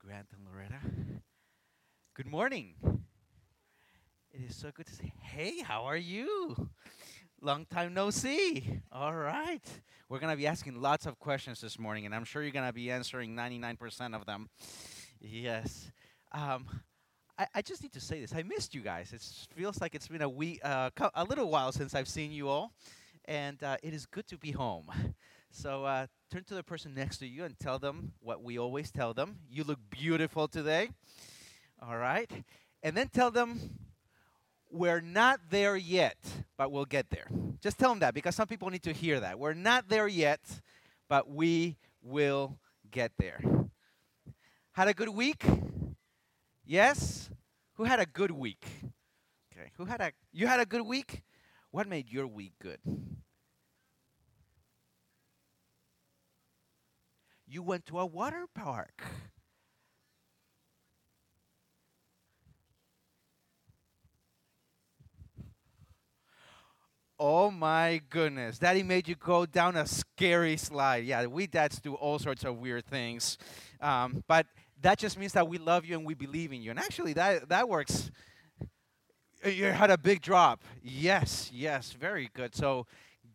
Grant and Loretta. Good morning. It is so good to see. Hey, how are you? Long time no see. All right. We're going to be asking lots of questions this morning, and I'm sure you're going to be answering 99% of them. Yes. Um, I just need to say this. I missed you guys. It feels like it's been a week, a little while since I've seen you all, and it is good to be home. So turn to the person next to you and tell them what we always tell them. You look beautiful today. All right. And then tell them we're not there yet, but we'll get there. Just tell them that because some people need to hear that. We're not there yet, but we will get there. Had a good week? Yes? Who had a good week? Okay. You had a good week? What made your week good? You went to a water park. Oh my goodness. Daddy made you go down a scary slide. Yeah, we dads do all sorts of weird things. But that just means that we love you and we believe in you. And actually, that works. You had a big drop. Yes, yes, very good. So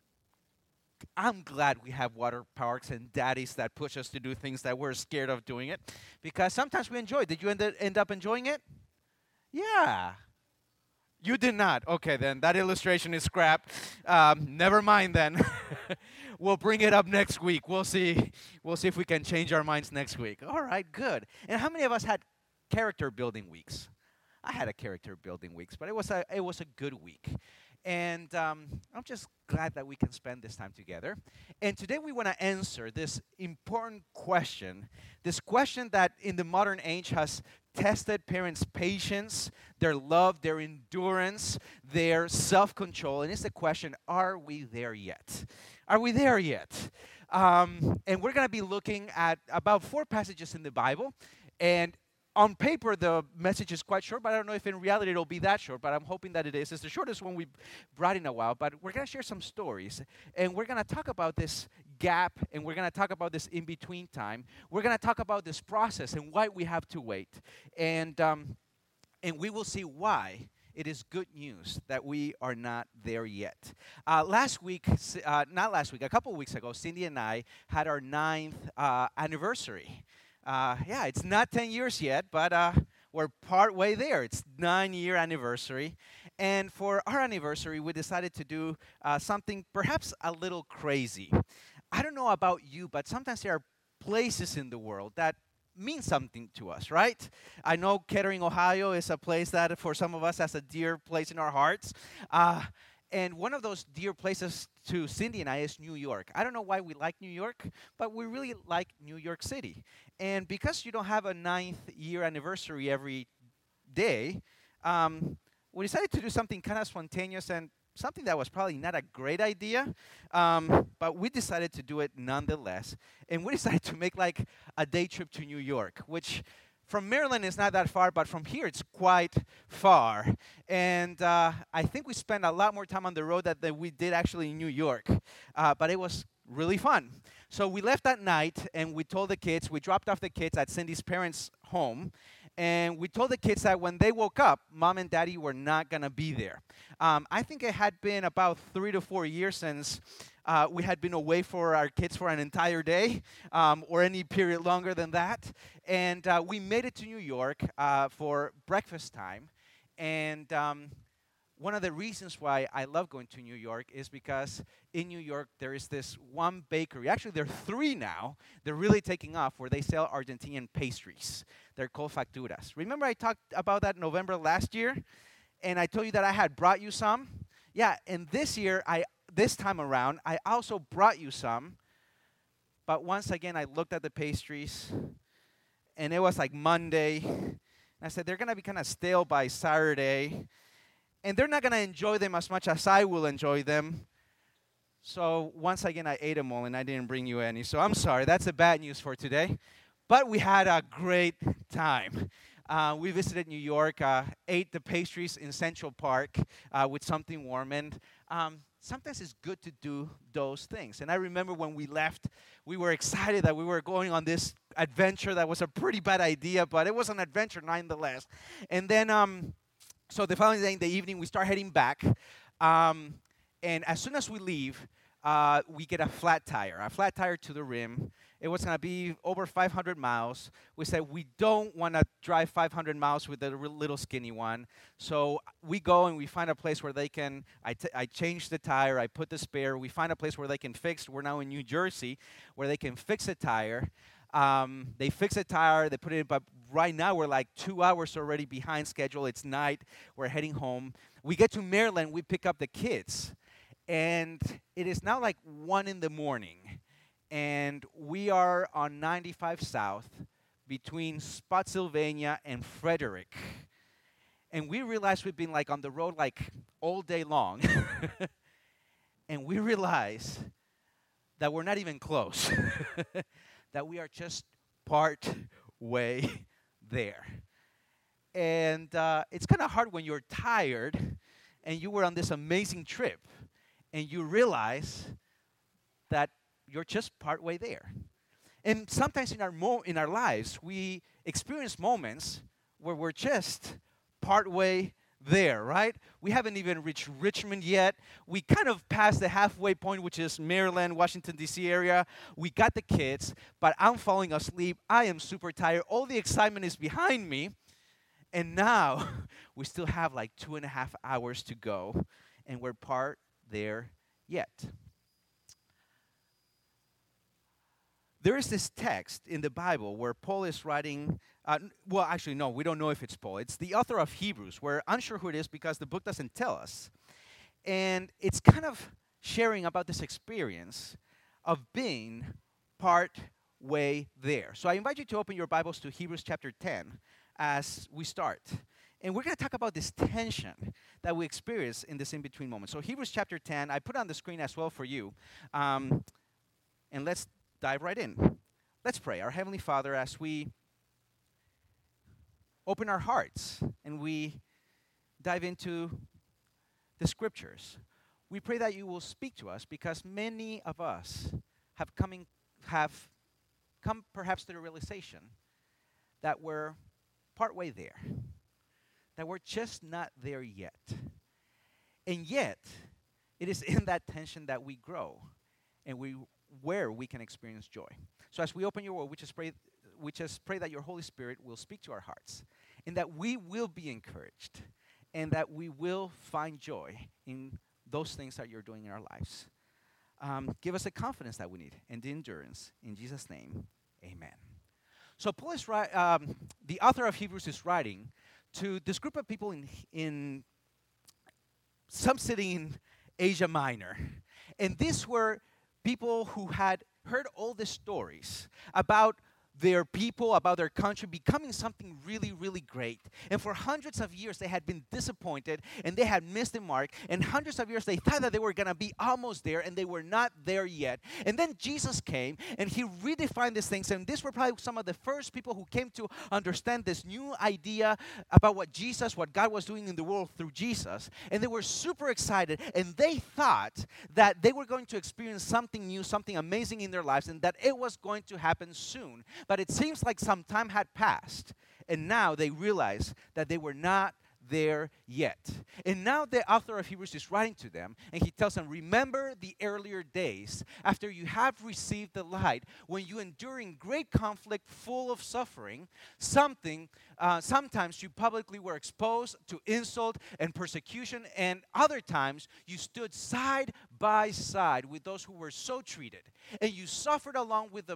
I'm glad we have water parks and daddies that push us to do things that we're scared of doing it because sometimes we enjoy it. Did you end up enjoying it? Yeah. You did not. Okay, then that illustration is scrapped. Never mind then. We'll bring it up next week. We'll see. We'll see if we can change our minds next week. All right, good. And how many of us had character building weeks? I had a character building weeks, but it was a good week. And I'm just glad that we can spend this time together. And today we want to answer this important question, this question that in the modern age has tested parents' patience, their love, their endurance, their self control. And it's the question, are we there yet? Are we there yet? And we're going to be looking at about 4 passages in the Bible. And on paper, the message is quite short, but I don't know if in reality it'll be that short, but I'm hoping that it is. It's the shortest one we've brought in a while, but we're going to share some stories, and we're going to talk about this gap, and we're going to talk about this in-between time. We're going to talk about this process and why we have to wait, and we will see why it is good news that we are not there yet. Last week, not last week, a couple of weeks ago, Cindy and I had our 9th anniversary. Yeah, it's not 10 years yet, but we're part way there. It's 9-year anniversary. And for our anniversary, we decided to do something perhaps a little crazy. I don't know about you, but sometimes there are places in the world that mean something to us, right? I know Kettering, Ohio is a place that for some of us has a dear place in our hearts. And one of those dear places to Cindy and I is New York. I don't know why we like New York, but we really like New York City. And because you don't have a 9th-year anniversary every day, we decided to do something kind of spontaneous and something that was probably not a great idea, but we decided to do it nonetheless. And we decided to make like a day trip to New York, which from Maryland is not that far, but from here it's quite far. And I think we spent a lot more time on the road than we did actually in New York. But it was really fun. So we left that night and we told the kids, we dropped off the kids at Cindy's parents' home. And we told the kids that when they woke up, mom and daddy were not going to be there. I think it had been about 3 to 4 years since we had been away for our kids for an entire day or any period longer than that. And we made it to New York for breakfast time. And one of the reasons why I love going to New York is because in New York there is this one bakery. Actually, there are 3 now. They're really taking off where they sell Argentinian pastries. They're called facturas. Remember I talked about that in November last year? And I told you that I had brought you some? Yeah, and this time around, I also brought you some. But once again, I looked at the pastries, and it was like Monday. And I said, they're going to be kind of stale by Saturday. And they're not going to enjoy them as much as I will enjoy them. So once again, I ate them all, and I didn't bring you any. So I'm sorry. That's the bad news for today. But we had a great time. We visited New York, ate the pastries in Central Park with something warm. And sometimes it's good to do those things. And I remember when we left, we were excited that we were going on this adventure that was a pretty bad idea, but it was an adventure nonetheless. And then, so the following day in the evening, we start heading back. And as soon as we leave, we get a flat tire to the rim. It was going to be over 500 miles. We said we don't want to drive 500 miles with the little skinny one. So we go and we find a place where they can, I change the tire, I put the spare. We find a place where they can fix, we're now in New Jersey, where they can fix a tire. They fix a tire, they put it in, but right now we're like 2 hours already behind schedule. It's night, we're heading home. We get to Maryland, we pick up the kids. And it is now like 1 in the morning. And we are on 95 South between Spotsylvania and Frederick. And we realize we've been like on the road like all day long. And we realize that we're not even close. That we are just part way there. And it's kind of hard when you're tired and you were on this amazing trip and you realize that you're just partway there. And sometimes in our lives, we experience moments where we're just partway there, right? We haven't even reached Richmond yet. We kind of passed the halfway point, which is Maryland, Washington, D.C. area. We got the kids, but I'm falling asleep. I am super tired. All the excitement is behind me. And now we still have like 2.5 hours to go, and we're part there yet. There is this text in the Bible where Paul is writing, well, actually, no, we don't know if it's Paul. It's the author of Hebrews. We're unsure who it is because the book doesn't tell us. And it's kind of sharing about this experience of being part way there. So I invite you to open your Bibles to Hebrews chapter 10 as we start. And we're going to talk about this tension that we experience in this in-between moment. So Hebrews chapter 10, I put on the screen as well for you. And let's dive right in. Let's pray. Our Heavenly Father, as we open our hearts and we dive into the scriptures, we pray that you will speak to us because many of us have come perhaps to the realization that we're partway there, that we're just not there yet. And yet, it is in that tension that we grow and where we can experience joy. So as we open your word, we just pray that your Holy Spirit will speak to our hearts and that we will be encouraged and that we will find joy in those things that you're doing in our lives. Give us the confidence that we need and the endurance. In Jesus' name, amen. So Paul is the author of Hebrews is writing to this group of people in some city in Asia Minor. And these were people who had heard all the stories about their people, about their country becoming something really, really great. And for hundreds of years, they had been disappointed and they had missed the mark. And hundreds of years, they thought that they were going to be almost there and they were not there yet. And then Jesus came and he redefined these things. And these were probably some of the first people who came to understand this new idea about what God was doing in the world through Jesus. And they were super excited. And they thought that they were going to experience something new, something amazing in their lives, and that it was going to happen soon. But it seems like some time had passed, and now they realize that they were not there yet. And now the author of Hebrews is writing to them, and he tells them, remember the earlier days after you have received the light, when you endure in great conflict full of suffering, sometimes you publicly were exposed to insult and persecution, and other times you stood side by side with those who were so treated, and you suffered along with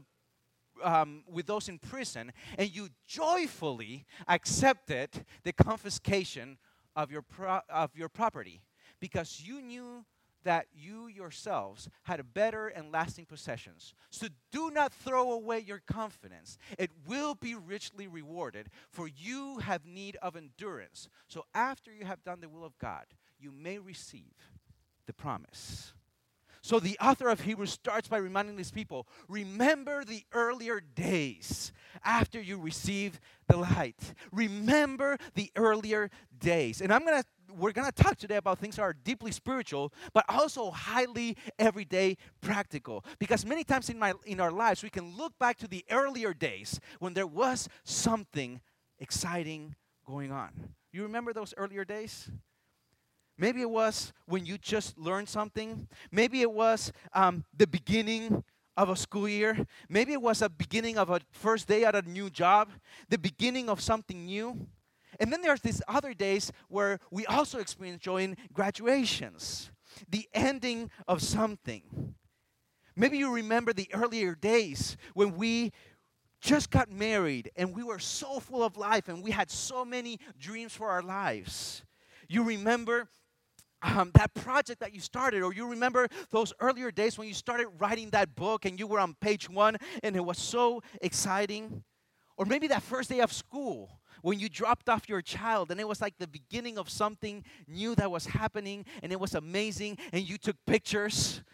those in prison, and you joyfully accepted the confiscation of your property, because you knew that you yourselves had better and lasting possessions. So do not throw away your confidence. It will be richly rewarded, for you have need of endurance. So after you have done the will of God, you may receive the promise. So the author of Hebrews starts by reminding these people, remember the earlier days after you received the light. Remember the earlier days. And I'm going to we're going to talk today about things that are deeply spiritual, but also highly everyday practical. Because many times in our lives, we can look back to the earlier days when there was something exciting going on. You remember those earlier days? Maybe it was when you just learned something. Maybe it was the beginning of a school year. Maybe it was a beginning of a first day at a new job, the beginning of something new. And then there's these other days where we also experience joy in graduations, the ending of something. Maybe you remember the earlier days when we just got married and we were so full of life and we had so many dreams for our lives. You remember that project that you started, or you remember those earlier days when you started writing that book and you were on page 1 and it was so exciting. Or maybe that first day of school when you dropped off your child and it was like the beginning of something new that was happening and it was amazing and you took pictures.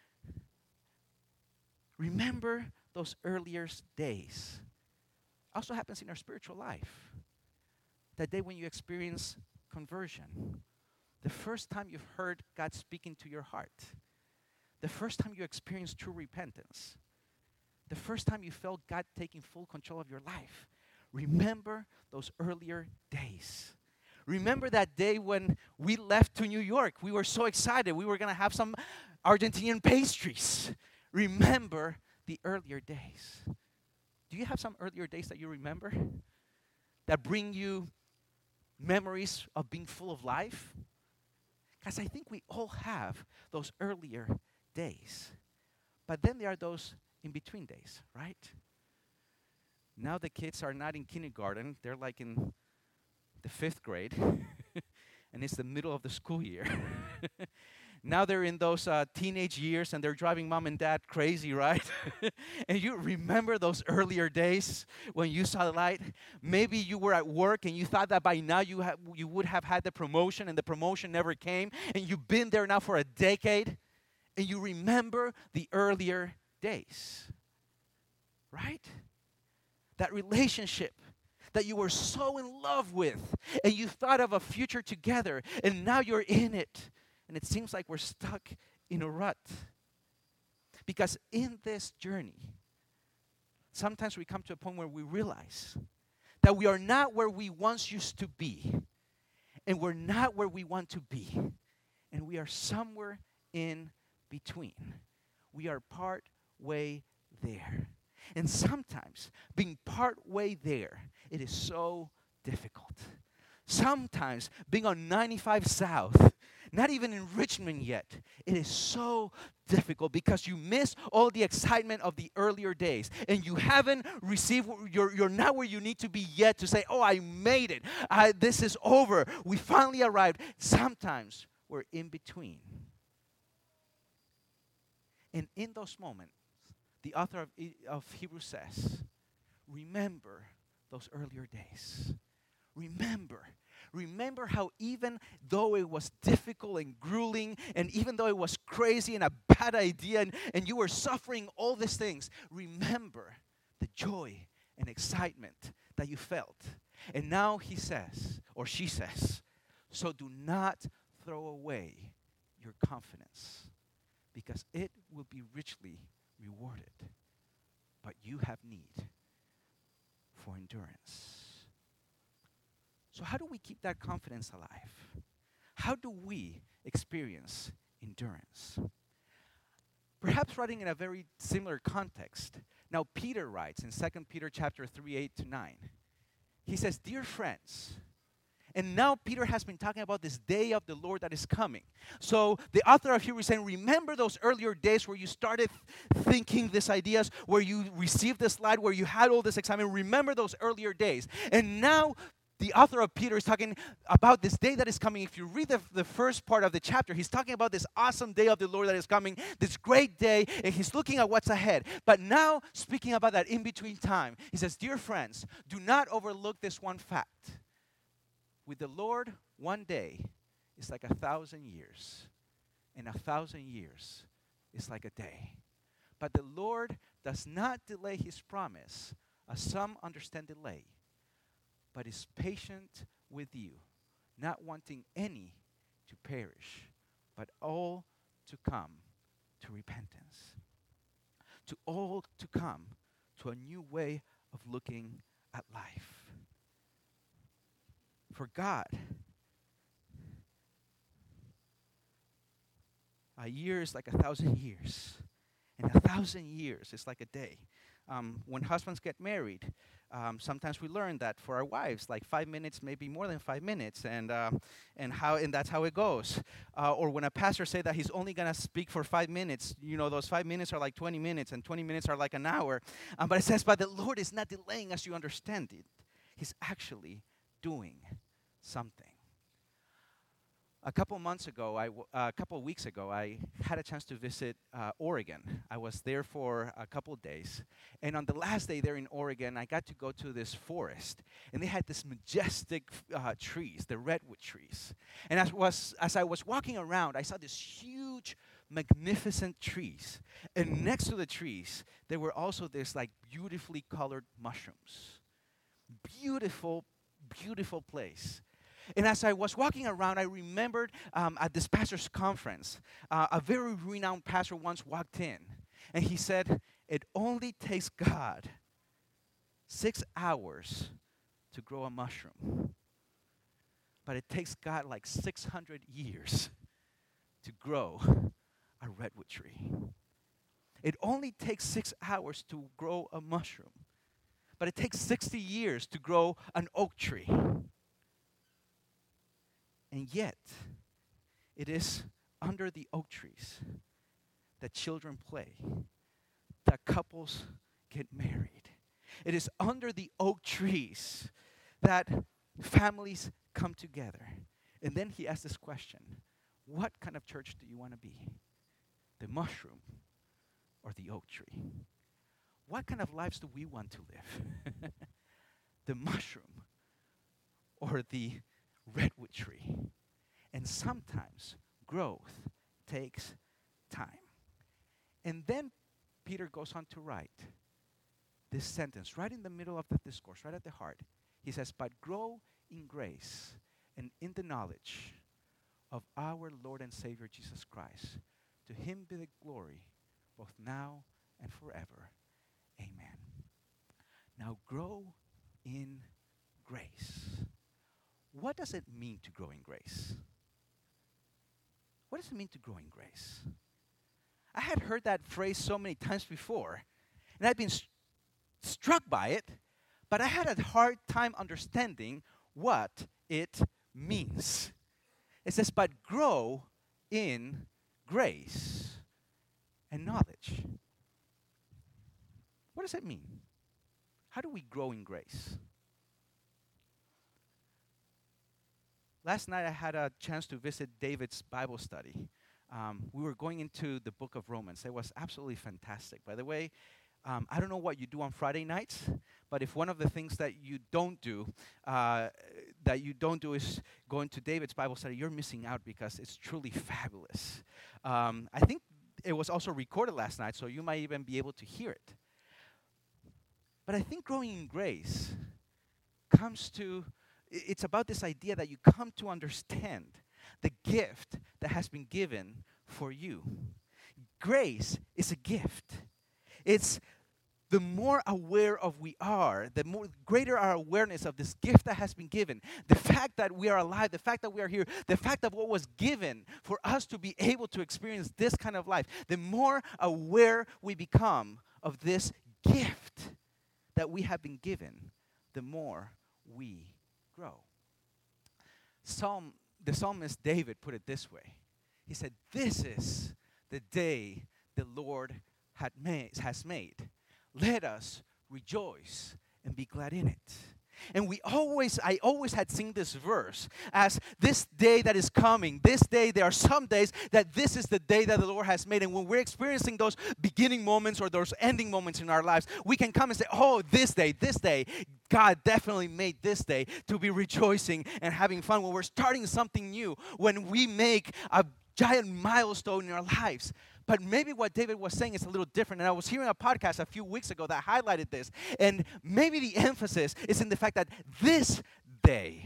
Remember those earlier days. Also happens in our spiritual life. That day when you experience conversion. The first time you've heard God speaking to your heart. The first time you experienced true repentance. The first time you felt God taking full control of your life. Remember those earlier days. Remember that day when we left to New York. We were so excited. We were going to have some Argentinian pastries. Remember the earlier days. Do you have some earlier days that you remember? That bring you memories of being full of life? Because I think we all have those earlier days. But then there are those in-between days, right? Now the kids are not in kindergarten. They're like in the 5th grade. And it's the middle of the school year. Now they're in those teenage years and they're driving mom and dad crazy, right? And you remember those earlier days when you saw the light? Maybe you were at work and you thought that by now you would have had the promotion and the promotion never came. And you've been there now for a decade. And you remember the earlier days, right? That relationship that you were so in love with and you thought of a future together and now you're in it. And it seems like we're stuck in a rut. Because in this journey, sometimes we come to a point where we realize that we are not where we once used to be. And we're not where we want to be. And we are somewhere in between. We are part way there. And sometimes being part way there, it is so difficult. Sometimes being on 95 South, not even in Richmond yet, it is so difficult because you miss all the excitement of the earlier days and you haven't received, you're not where you need to be yet to say, oh, I made it. This is over. We finally arrived. Sometimes we're in between. And in those moments, the author of Hebrews says, remember those earlier days. Remember how even though it was difficult and grueling, and even though it was crazy and a bad idea, and you were suffering all these things, remember the joy and excitement that you felt. And now he says, or she says, so do not throw away your confidence, because it will be richly rewarded. But you have need for endurance. So how do we keep that confidence alive? How do we experience endurance? Perhaps writing in a very similar context. Now Peter writes in 2 Peter chapter 3, 8-9. He says, dear friends, and now Peter has been talking about this day of the Lord that is coming. So the author of Hebrews is saying, remember those earlier days where you started thinking these ideas, where you received this light, where you had all this excitement. Remember those earlier days. And now the author of Peter is talking about this day that is coming. If you read the first part of the chapter, he's talking about this awesome day of the Lord that is coming, this great day, and he's looking at what's ahead. But now, speaking about that in-between time, he says, dear friends, do not overlook this one fact. With the Lord, one day is like 1,000 years, and 1,000 years is like a day. But the Lord does not delay his promise, as some understand delay, but is patient with you, not wanting any to perish, but all to come to repentance. To all to come to a new way of looking at life. For God, a year is like 1,000 years, and 1,000 years is like a day. When husbands get married, sometimes we learn that for our wives, like 5 minutes, maybe more than 5 minutes, and that's how it goes. Or when a pastor say that he's only gonna speak for 5 minutes, those 5 minutes are like 20 minutes, and 20 minutes are like an hour. But it says, but the Lord is not delaying as you understand it. He's actually doing something. A couple of weeks ago, I had a chance to visit Oregon. I was there for a couple of days. And on the last day there in Oregon, I got to go to this forest. And they had this majestic trees, the redwood trees. And as I was walking around, I saw this huge, magnificent trees. And next to the trees, there were also this like beautifully colored mushrooms. Beautiful, beautiful place. And as I was walking around, I remembered at this pastor's conference, a very renowned pastor once walked in. And he said, it only takes God 6 hours to grow a mushroom. But it takes God like 600 years to grow a redwood tree. It only takes 6 hours to grow a mushroom. But it takes 60 years to grow an oak tree. And yet, it is under the oak trees that children play, that couples get married. It is under the oak trees that families come together. And then he asked this question, what kind of church do you want to be? The mushroom or the oak tree? What kind of lives do we want to live? The mushroom or the redwood tree? And sometimes growth takes time. And then Peter goes on to write this sentence right in the middle of the discourse, right at the heart. He says, but grow in grace and in the knowledge of our Lord and Savior Jesus Christ. To him be the glory both now and forever. Amen. Now grow in grace. What does it mean to grow in grace? What does it mean to grow in grace? I had heard that phrase so many times before, and I've been struck by it, but I had a hard time understanding what it means. It says, but grow in grace and knowledge. What does it mean? How do we grow in grace? Last night I had a chance to visit David's Bible study. We were going into the book of Romans. It was absolutely fantastic. By the way, I don't know what you do on Friday nights, but if one of the things that you don't do is going to David's Bible study, you're missing out because it's truly fabulous. I think it was also recorded last night, so you might even be able to hear it. But I think growing in grace it's about this idea that you come to understand the gift that has been given for you. Grace is a gift. It's the more aware of we are, the more greater our awareness of this gift that has been given. The fact that we are alive, the fact that we are here, the fact that what was given for us to be able to experience this kind of life, the more aware we become of this gift that we have been given, the more we grow. The psalmist David put it this way. He said, this is the day the Lord has made. Let us rejoice and be glad in it. And I always had seen this verse as this day that is coming. This day, there are some days that this is the day that the Lord has made. And when we're experiencing those beginning moments or those ending moments in our lives, we can come and say, oh, this day, God definitely made this day to be rejoicing and having fun. When we're starting something new, when we make a giant milestone in our lives. But maybe what David was saying is a little different. And I was hearing a podcast a few weeks ago that highlighted this. And maybe the emphasis is in the fact that this day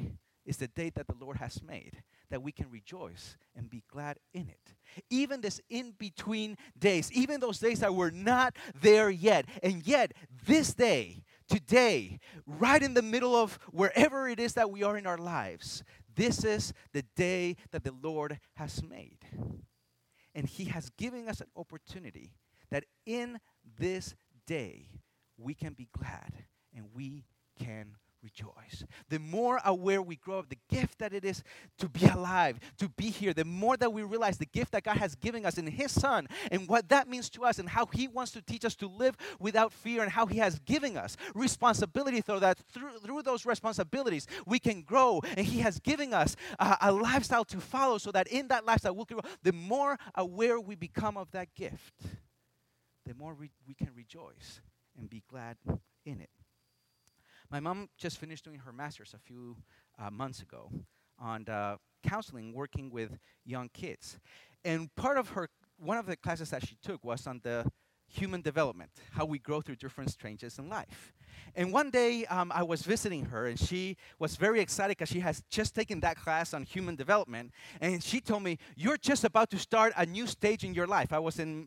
is the day that the Lord has made, that we can rejoice and be glad in it. Even this in-between days, even those days that we're not there yet, and yet this day, today, right in the middle of wherever it is that we are in our lives, this is the day that the Lord has made. And He has given us an opportunity that in this day we can be glad and we can rejoice. The more aware we grow of the gift that it is to be alive, to be here, the more that we realize the gift that God has given us in His Son and what that means to us and how He wants to teach us to live without fear and how He has given us responsibility so that through those responsibilities we can grow, and He has given us a lifestyle to follow so that in that lifestyle we'll grow. The more aware we become of that gift, the more we can rejoice and be glad in it. My mom just finished doing her master's a few months ago on counseling, working with young kids. And one of the classes that she took was on the human development, how we grow through different stages in life. And one day I was visiting her, and she was very excited because she has just taken that class on human development. And she told me, "You're just about to start a new stage in your life." I was in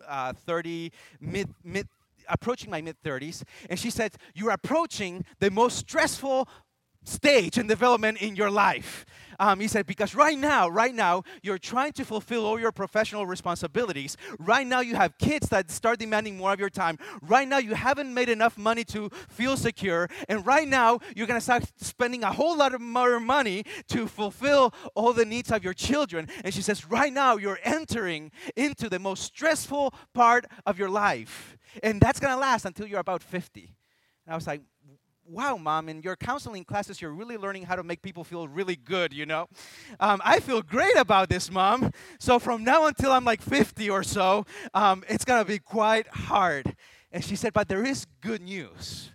approaching my mid-30s, and she said, "You're approaching the most stressful stage in development in your life." He said, because right now, you're trying to fulfill all your professional responsibilities. Right now, you have kids that start demanding more of your time. Right now, you haven't made enough money to feel secure. And right now, you're going to start spending a whole lot of more money to fulfill all the needs of your children. And she says, right now, you're entering into the most stressful part of your life. And that's going to last until you're about 50. And I was like, wow, Mom, in your counseling classes, you're really learning how to make people feel really good, you know? I feel great about this, Mom. So from now until I'm like 50 or so, it's going to be quite hard. And she said, but there is good news.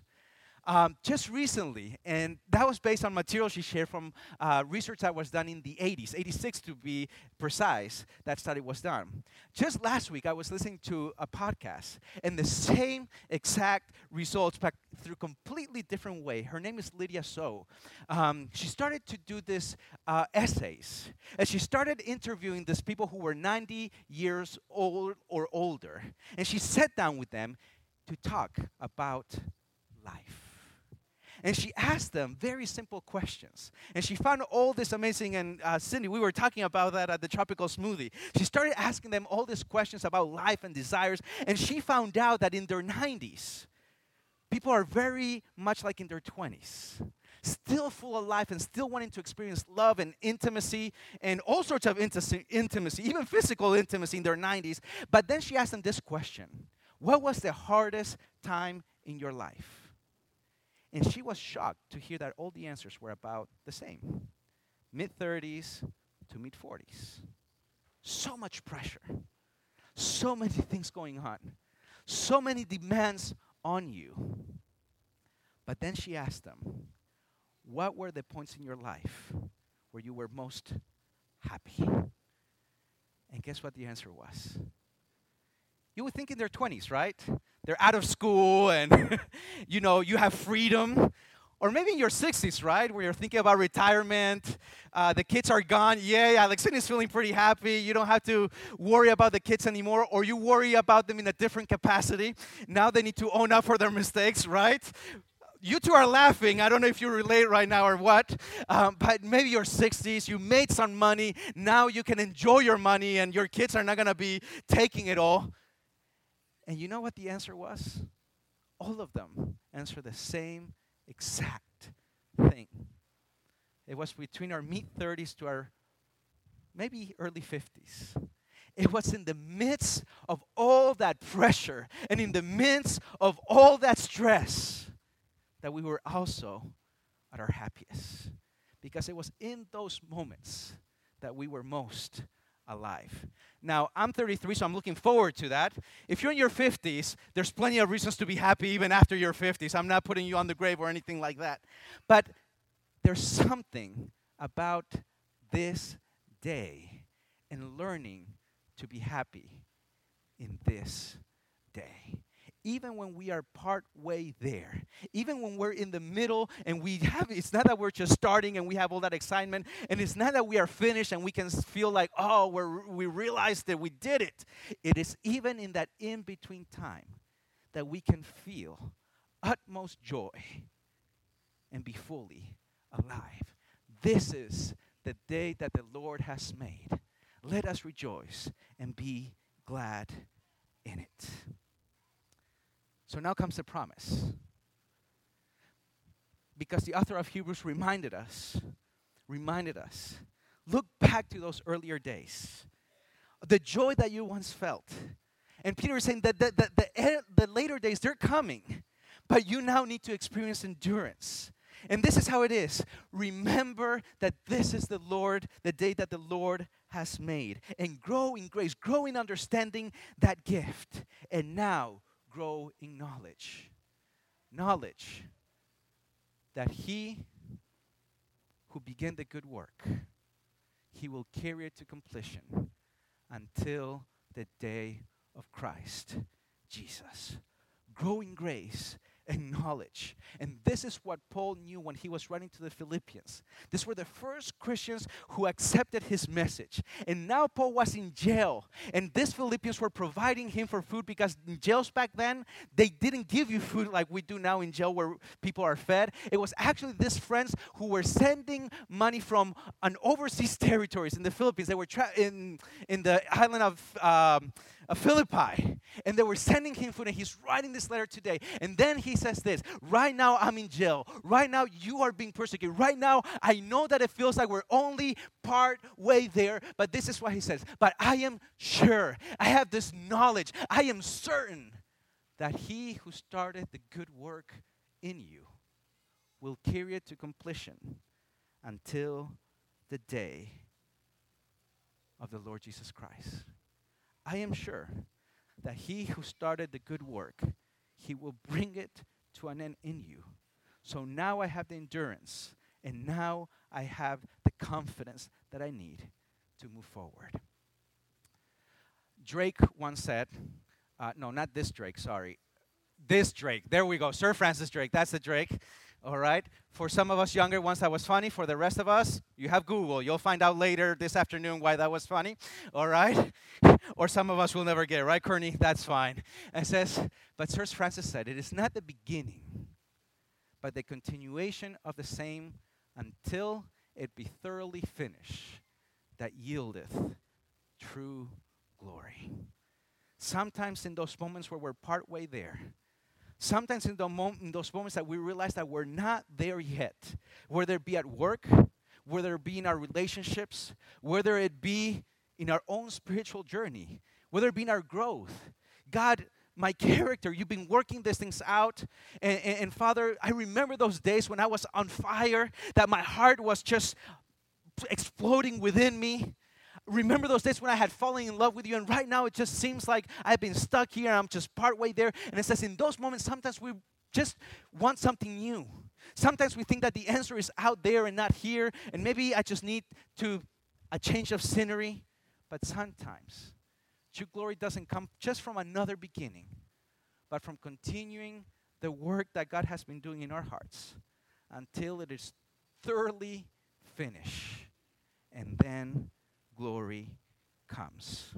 Just recently, and that was based on material she shared from research that was done in the 80s, 86 to be precise, that study was done. Just last week, I was listening to a podcast, and the same exact results, but through a completely different way. Her name is Lydia So. She started to do this essays, and she started interviewing these people who were 90 years old or older, and she sat down with them to talk about life. And she asked them very simple questions. And she found all this amazing, and Cindy, we were talking about that at the Tropical Smoothie. She started asking them all these questions about life and desires, and she found out that in their 90s, people are very much like in their 20s. Still full of life and still wanting to experience love and intimacy and all sorts of intimacy, even physical intimacy in their 90s. But then she asked them this question: what was the hardest time in your life? And she was shocked to hear that all the answers were about the same. Mid-30s to mid-40s. So much pressure. So many things going on. So many demands on you. But then she asked them, what were the points in your life where you were most happy? And guess what the answer was? You would think in their 20s, right? They're out of school and, you have freedom. Or maybe in your 60s, right? Where you're thinking about retirement. The kids are gone. Yeah, like Cindy's feeling pretty happy. You don't have to worry about the kids anymore. Or you worry about them in a different capacity. Now they need to own up for their mistakes, right? You two are laughing. I don't know if you relate right now or what. But maybe your 60s, you made some money. Now you can enjoy your money and your kids are not going to be taking it all. And you know what the answer was? All of them answered the same exact thing. It was between our mid-30s to our maybe early 50s. It was in the midst of all that pressure and in the midst of all that stress that we were also at our happiest. Because it was in those moments that we were most alive. Now, I'm 33, so I'm looking forward to that. If you're in your 50s, there's plenty of reasons to be happy even after your 50s. I'm not putting you on the grave or anything like that. But there's something about this day and learning to be happy in this day. even when we are part way there, even when we're in the middle and it's not that we're just starting and we have all that excitement, and it's not that we are finished and we can feel like, oh, we realized that we did it. It is even in that in between time that we can feel utmost joy and be fully alive. This is the day that the Lord has made. Let us rejoice and be glad in it. So now comes the promise. Because the author of Hebrews reminded us, look back to those earlier days, the joy that you once felt. And Peter is saying that the later days, they're coming, but you now need to experience endurance. And this is how it is. Remember that this is the day that the Lord has made. And grow in grace, grow in understanding that gift. And now grow in knowledge. Knowledge that he who began the good work, he will carry it to completion until the day of Christ Jesus. Grow in grace and knowledge. And this is what Paul knew when he was writing to the Philippians. These were the first Christians who accepted his message. And now Paul was in jail. And these Philippians were providing him for food, because in jails back then, they didn't give you food like we do now in jail where people are fed. It was actually these friends who were sending money from an overseas territories in the Philippines. They were in the island of Philippi, and they were sending him food, and he's writing this letter today. And then he says this: right now I'm in jail. Right now you are being persecuted. Right now I know that it feels like we're only part way there, but this is what he says: but I am sure, I have this knowledge, I am certain that he who started the good work in you will carry it to completion until the day of the Lord Jesus Christ. I am sure that he who started the good work, he will bring it to an end in you. So now I have the endurance, and now I have the confidence that I need to move forward. Drake once said, no, not this Drake, sorry. This Drake, there we go, Sir Francis Drake, that's the Drake. All right. For some of us younger ones, that was funny. For the rest of us, you have Google. You'll find out later this afternoon why that was funny. All right. Or some of us will never get it, right, Kearney? That's fine. And says, but Sir Francis said, it is not the beginning, but the continuation of the same until it be thoroughly finished, that yieldeth true glory. Sometimes in those moments where we're partway there, sometimes in those moments that we realize that we're not there yet, whether it be at work, whether it be in our relationships, whether it be in our own spiritual journey, whether it be in our growth. God, my character, you've been working these things out. And Father, I remember those days when I was on fire, that my heart was just exploding within me. Remember those days when I had fallen in love with you, and right now it just seems like I've been stuck here and I'm just partway there. And it says in those moments, sometimes we just want something new. Sometimes we think that the answer is out there and not here, and maybe I just need a change of scenery. But sometimes true glory doesn't come just from another beginning, but from continuing the work that God has been doing in our hearts until it is thoroughly finished. And then glory comes.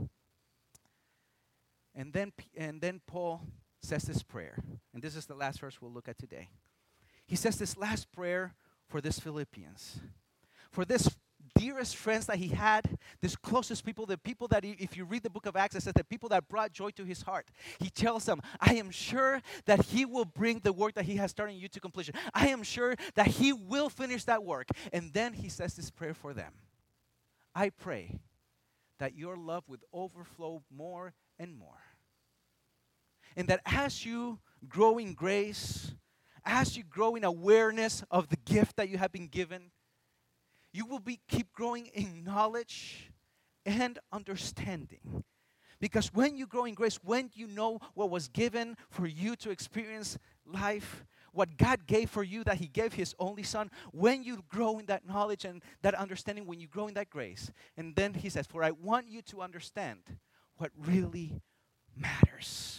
And then Paul says this prayer. And this is the last verse we'll look at today. He says this last prayer for this Philippians. For this dearest friends that he had, this closest people, the people that if you read the book of Acts, it says the people that brought joy to his heart. He tells them, I am sure that he will bring the work that he has started in you to completion. I am sure that he will finish that work. And then he says this prayer for them. I pray that your love would overflow more and more. And that as you grow in grace, as you grow in awareness of the gift that you have been given, you will keep growing in knowledge and understanding. Because when you grow in grace, when you know what was given for you to experience life, what God gave for you, that he gave his only son, when you grow in that knowledge and that understanding, when you grow in that grace, and then he says, for I want you to understand what really matters.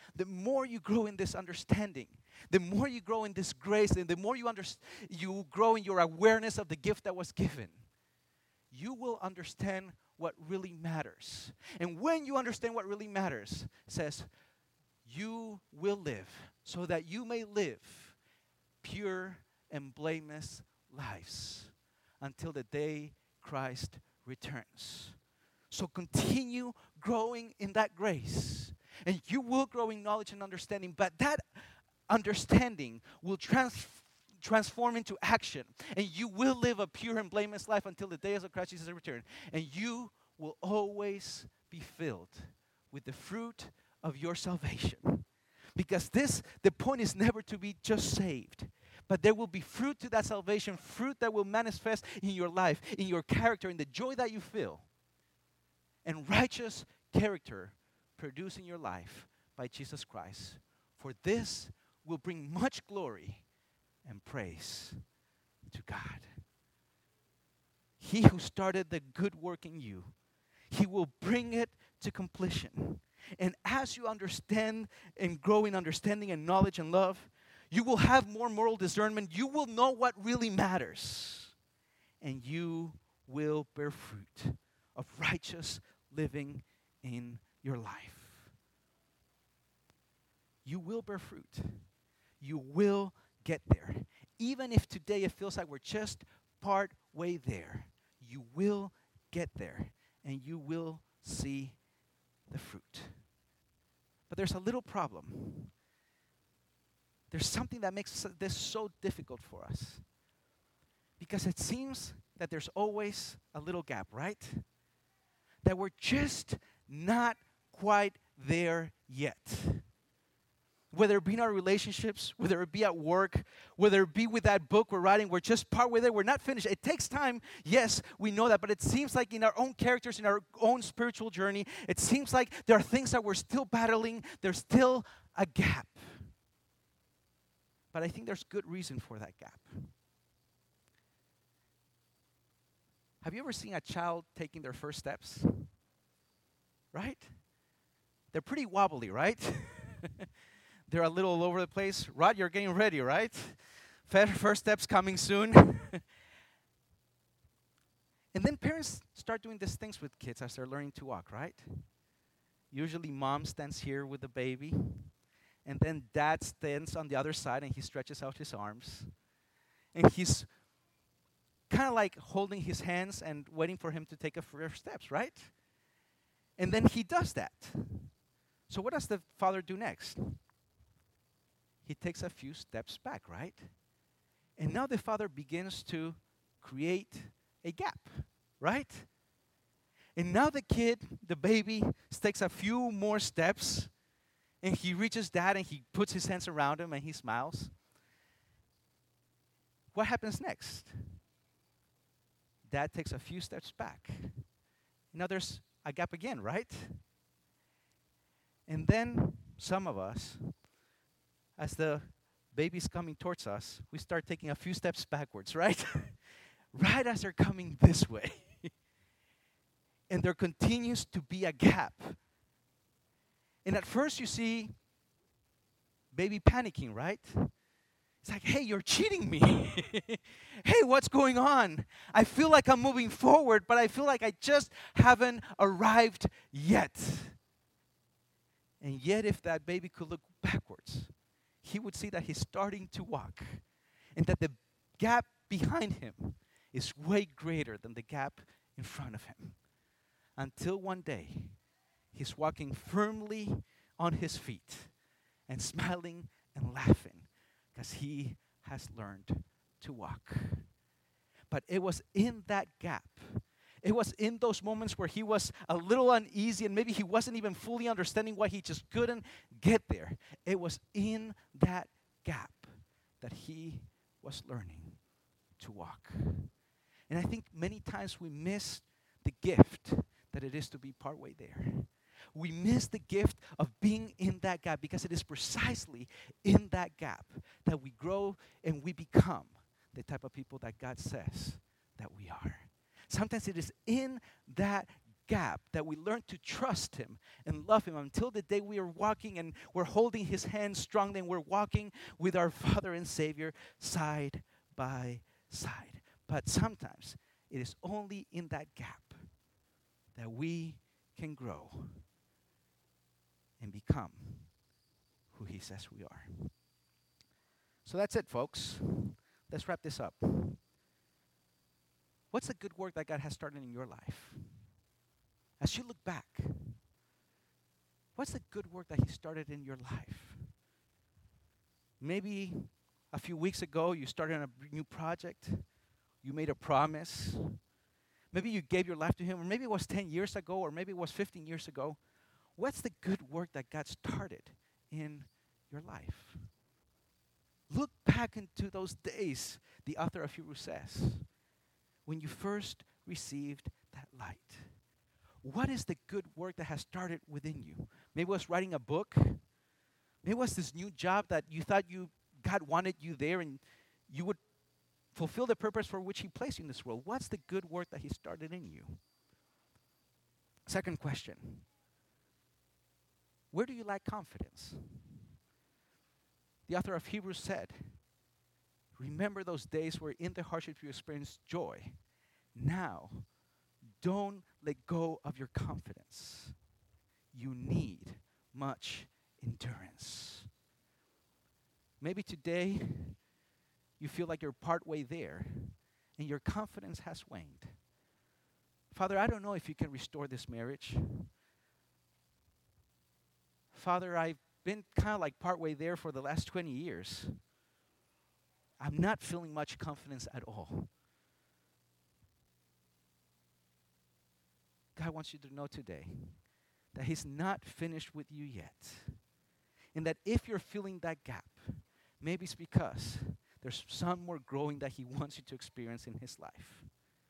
the more you grow in this understanding, the more you grow in this grace, and the more you grow in your awareness of the gift that was given, you will understand what really matters. And when you understand what really matters, it says, you will live so that you may live pure and blameless lives until the day Christ returns. So continue growing in that grace, and you will grow in knowledge and understanding, but that understanding will transform into action, and you will live a pure and blameless life until the day of Christ Jesus' return, and you will always be filled with the fruit of your salvation. Because the point is never to be just saved, but there will be fruit to that salvation, fruit that will manifest in your life, in your character, in the joy that you feel, and righteous character produced in your life by Jesus Christ. For this will bring much glory and praise to God. He who started the good work in you, He will bring it to completion. And as you understand and grow in understanding and knowledge and love, you will have more moral discernment. You will know what really matters. And you will bear fruit of righteous living in your life. You will bear fruit. You will get there. Even if today it feels like we're just part way there, you will get there and you will see the fruit. But there's a little problem. There's something that makes this so difficult for us. Because it seems that there's always a little gap, right? That we're just not quite there yet. Whether it be in our relationships, whether it be at work, whether it be with that book we're writing, we're just partway there, we're not finished. It takes time, yes, we know that, but it seems like in our own characters, in our own spiritual journey, it seems like there are things that we're still battling, there's still a gap. But I think there's good reason for that gap. Have you ever seen a child taking their first steps? Right? They're pretty wobbly, right? They're a little all over the place. Rod, you're getting ready, right? First steps coming soon. And then parents start doing these things with kids as they're learning to walk, right? Usually mom stands here with the baby, and then dad stands on the other side and he stretches out his arms. And he's kind of like holding his hands and waiting for him to take a first steps, right? And then he does that. So what does the father do next? He takes a few steps back, right? And now the father begins to create a gap, right? And now the kid, the baby, takes a few more steps, and he reaches dad and he puts his hands around him and he smiles. What happens next? Dad takes a few steps back. Now there's a gap again, right? And then some of us, as the baby's coming towards us, we start taking a few steps backwards, right? Right as they're coming this way. And there continues to be a gap. And at first you see baby panicking, right? It's like, hey, you're cheating me. Hey, what's going on? I feel like I'm moving forward, but I feel like I just haven't arrived yet. And yet, if that baby could look backwards, he would see that he's starting to walk, and that the gap behind him is way greater than the gap in front of him. Until one day, he's walking firmly on his feet and smiling and laughing because he has learned to walk. But it was in that gap, it was in those moments where he was a little uneasy and maybe he wasn't even fully understanding why he just couldn't get there. It was in that gap that he was learning to walk. And I think many times we miss the gift that it is to be partway there. We miss the gift of being in that gap because it is precisely in that gap that we grow and we become the type of people that God says that we are. Sometimes it is in that gap, that we learn to trust Him and love Him until the day we are walking and we're holding His hand strongly and we're walking with our Father and Savior side by side. But sometimes it is only in that gap that we can grow and become who He says we are. So that's it, folks. Let's wrap this up. What's the good work that God has started in your life? As you look back, what's the good work that He started in your life? Maybe a few weeks ago you started on a new project. You made a promise. Maybe you gave your life to Him, or maybe it was 10 years ago, or maybe it was 15 years ago. What's the good work that God started in your life? Look back into those days, the author of Hebrews says, when you first received that light. What is the good work that has started within you? Maybe it was writing a book. Maybe it was this new job that you thought God wanted you there and you would fulfill the purpose for which He placed you in this world. What's the good work that He started in you? Second question. Where do you lack confidence? The author of Hebrews said, remember those days where in the hardship you experienced joy. Now, don't let go of your confidence. You need much endurance. Maybe today you feel like you're partway there and your confidence has waned. Father, I don't know if you can restore this marriage. Father, I've been kind of like partway there for the last 20 years. I'm not feeling much confidence at all. God wants you to know today that He's not finished with you yet. And that if you're feeling that gap, maybe it's because there's some more growing that He wants you to experience in His life.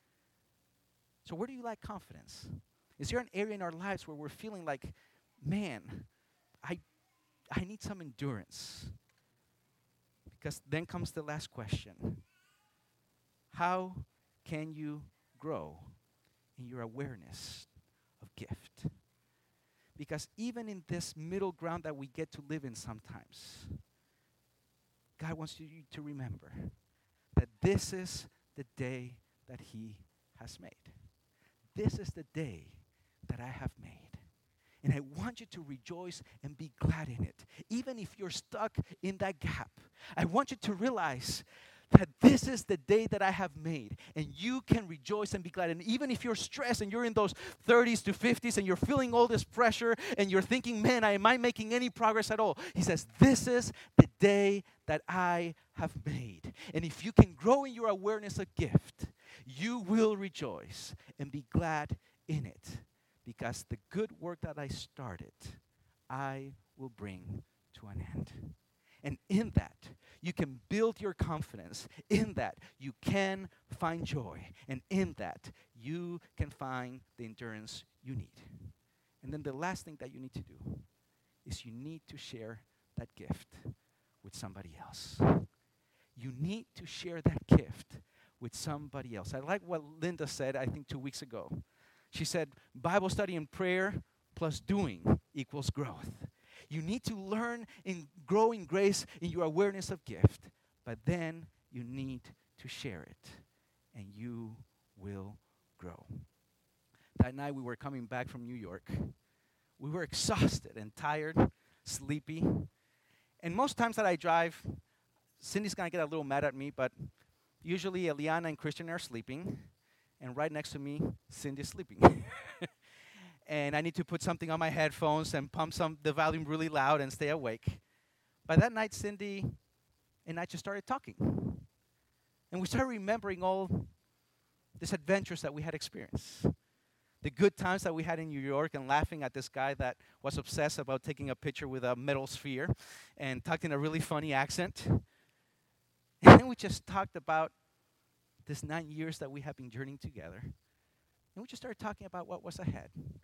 So where do you lack confidence? Is there an area in our lives where we're feeling like, man, I need some endurance? Because then comes the last question. How can you grow in your awareness of gift? Because even in this middle ground that we get to live in sometimes, God wants you to remember that this is the day that He has made. This is the day that I have made. And I want you to rejoice and be glad in it. Even if you're stuck in that gap, I want you to realize that this is the day that I have made. And you can rejoice and be glad. And even if you're stressed and you're in those 30s to 50s and you're feeling all this pressure and you're thinking, man, am I making any progress at all? He says, this is the day that I have made. And if you can grow in your awareness of gift, you will rejoice and be glad in it. Because the good work that I started, I will bring to an end. And in that, you can build your confidence. In that, you can find joy. And in that, you can find the endurance you need. And then the last thing that you need to do is you need to share that gift with somebody else. You need to share that gift with somebody else. I like what Linda said, I think 2 weeks ago. She said, Bible study and prayer plus doing equals growth. You need to learn and grow in grace in your awareness of gift, but then you need to share it, and you will grow. That night we were coming back from New York. We were exhausted and tired, sleepy. And most times that I drive, Cindy's going to get a little mad at me, but usually Eliana and Christian are sleeping. And right next to me, Cindy's sleeping. And I need to put something on my headphones and pump the volume really loud and stay awake. By that night, Cindy and I just started talking. And we started remembering all these adventures that we had experienced. The good times that we had in New York and laughing at this guy that was obsessed about taking a picture with a metal sphere and talked in a really funny accent. And then we just talked about this 9 years that we have been journeying together. And we just started talking about what was ahead.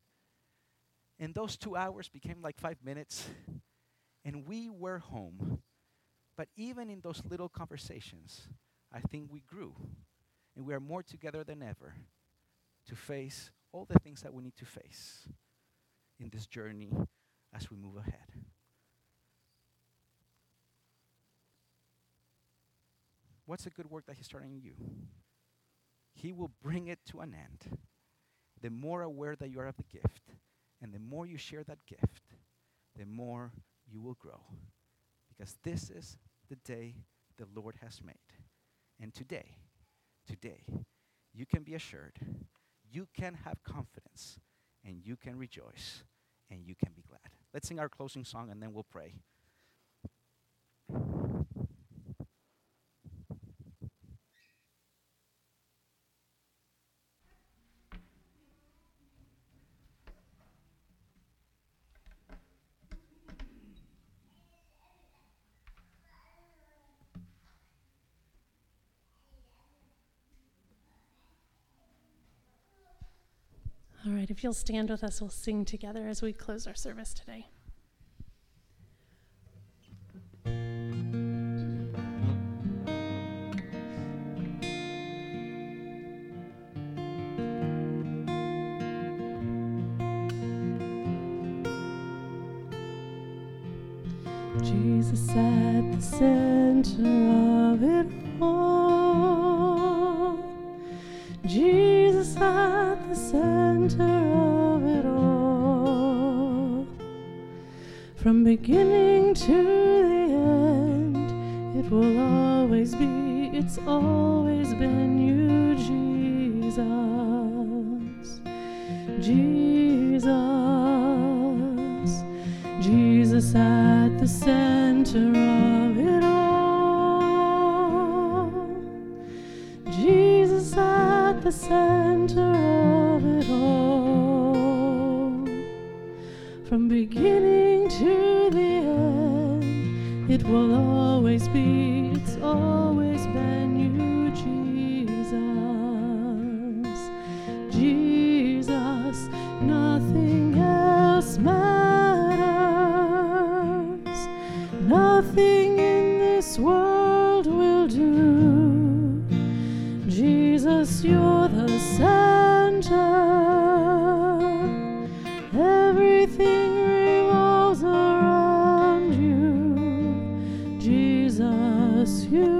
And those 2 hours became like 5 minutes. And we were home. But even in those little conversations, I think we grew. And we are more together than ever to face all the things that we need to face in this journey as we move ahead. What's the good work that He's starting in you? He will bring it to an end. The more aware that you are of the gift, and the more you share that gift, the more you will grow. Because this is the day the Lord has made. And today, you can be assured, you can have confidence, and you can rejoice, and you can be glad. Let's sing our closing song, and then we'll pray. All right, if you'll stand with us, we'll sing together as we close our service today. Jesus at the center of it all. Jesus at the center of it all. From beginning to the end, it will always be, it's always been you, Jesus. Jesus. Jesus at the center of it all. Jesus at the center of it all. From beginning to the end, it will always be, it's always been you, Jesus. Jesus, nothing else matters. Nothing in this world will do. Jesus, you're the center. Everything revolves around you. Jesus,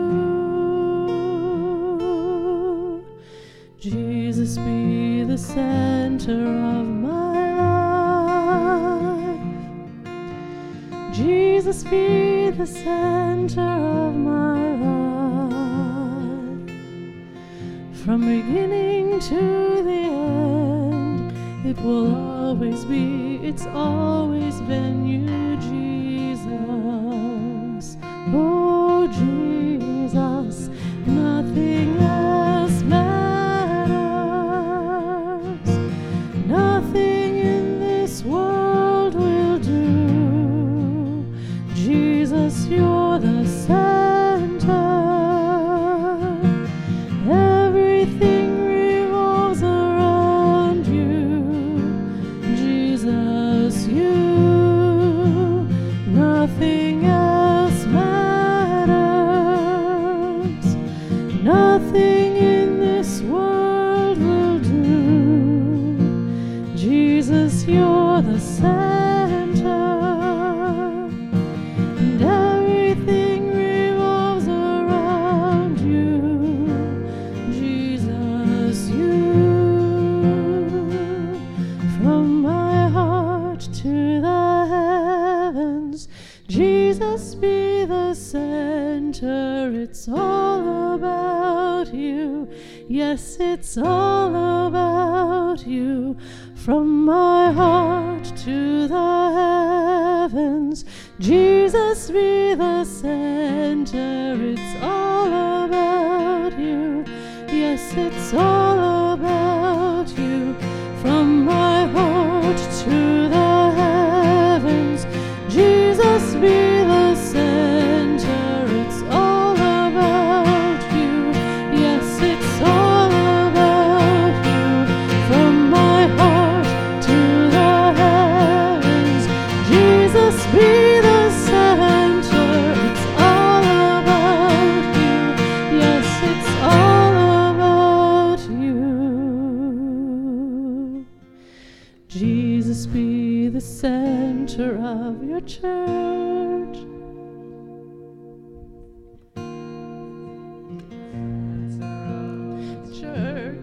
you. Jesus, be the center of my life. Jesus, be the center of my life. From beginning to the end, it will always be, it's always been you, Jesus. Oh, Jesus, nothing else matters. Nothing in this world will do. Jesus, you're the center. Everything revolves around you. Jesus, you. Nothing else matters. Nothing in this world will do. Jesus, you're the center. And everything revolves around you. Jesus, you. From my heart to the heavens, Jesus, be the center. It's all about you. Yes, it's all about you. From my heart to the heavens, Jesus, be the center. It's all about you. Yes, it's all about you. From my heart to the heavens, Jesus, be the center. It's all about you. Yes, it's all about you. From my heart to the heavens, Jesus, be the center. It's all about of your church. Church.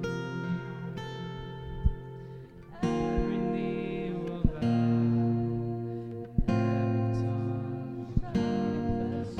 Every knee will bow, every tongue confess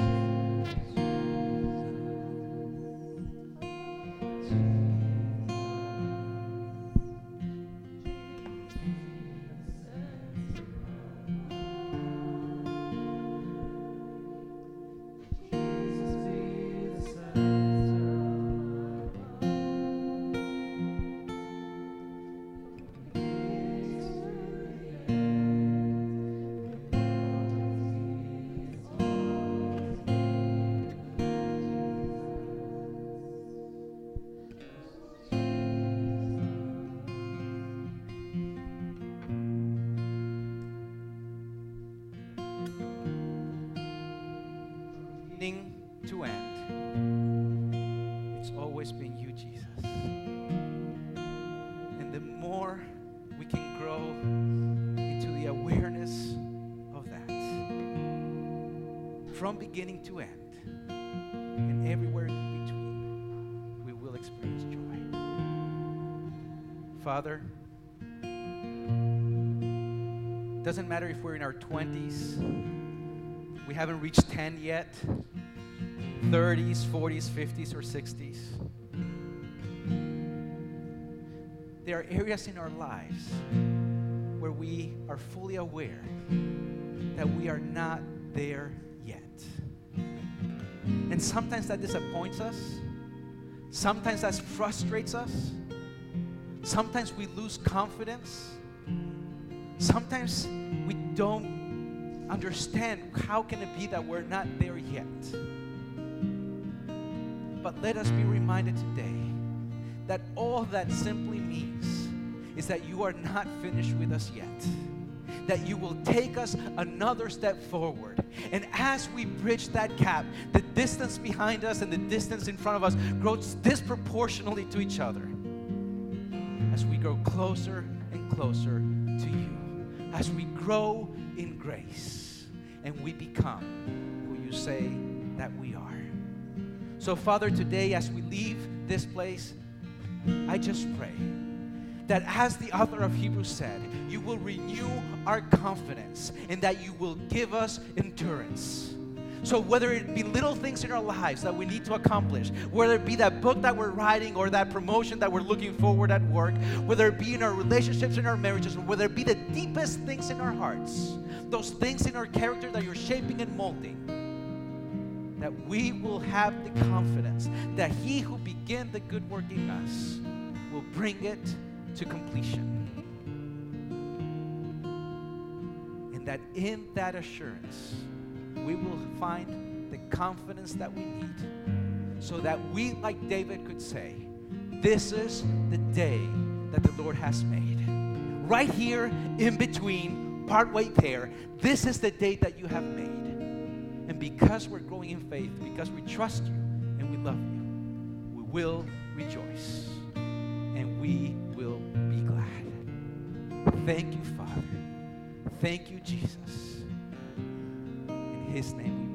beginning to end, it's always been you, Jesus. And the more we can grow into the awareness of that, from beginning to end, and everywhere in between, we will experience joy. Father, doesn't matter if we're in our 20s, we haven't reached 10 yet, 30s, 40s, 50s, or 60s. There are areas in our lives where we are fully aware that we are not there yet. And sometimes that disappoints us. Sometimes that frustrates us. Sometimes we lose confidence. Sometimes we don't understand how can it be that we're not there yet. But let us be reminded today that all that simply means is that you are not finished with us yet. That you will take us another step forward. And as we bridge that gap, the distance behind us and the distance in front of us grows disproportionately to each other. As we grow closer and closer to you. As we grow in grace and we become who you say that we are. So, Father, today as we leave this place, I just pray that as the author of Hebrews said, you will renew our confidence and that you will give us endurance. So whether it be little things in our lives that we need to accomplish, whether it be that book that we're writing or that promotion that we're looking forward at work, whether it be in our relationships, in our marriages, or whether it be the deepest things in our hearts, those things in our character that you're shaping and molding, that we will have the confidence that he who began the good work in us will bring it to completion. And that in that assurance, we will find the confidence that we need so that we, like David, could say, this is the day that the Lord has made. Right here in between, partway there, this is the day that you have made. And because we're growing in faith, because we trust you and we love you, we will rejoice and we will be glad. Thank you, Father. Thank you, Jesus. In his name we